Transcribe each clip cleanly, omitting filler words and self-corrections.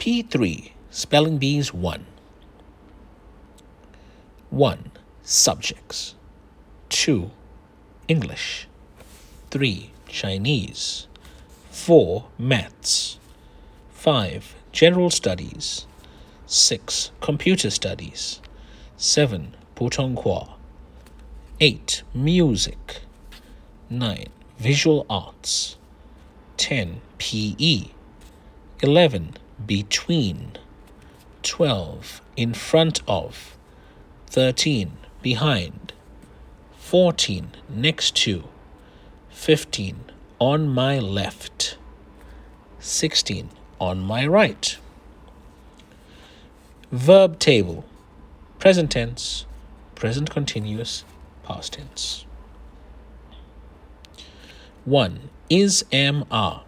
P3, Spelling Bees 1. 1. Subjects. 2. English. 3. Chinese. 4. Maths. 5. General Studies. 6. Computer Studies. 7. 普通话. 8. Music. 9. Visual Arts. 10. PE. 11. Between. 12. In front of. 13. Behind. 14. Next to. 15. On my left. 16. On my right. Verb table. Present tense, present continuous, past tense. 1. Is, am, are.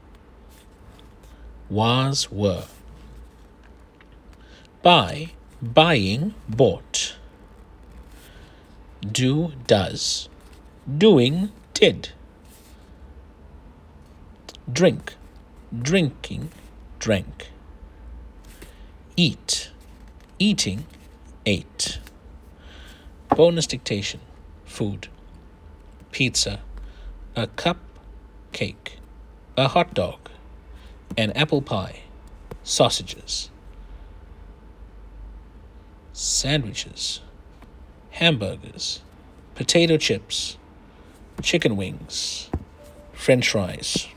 Was, were. Buy, buying, bought. Do, does. Doing, did. Drink, drinking, drank. Eat, eating, ate. Bonus dictation. Food. Pizza. A cup, cake. A hot dog. An apple pie. Sausages. Sandwiches. Hamburgers. Potato chips. Chicken wings. French fries.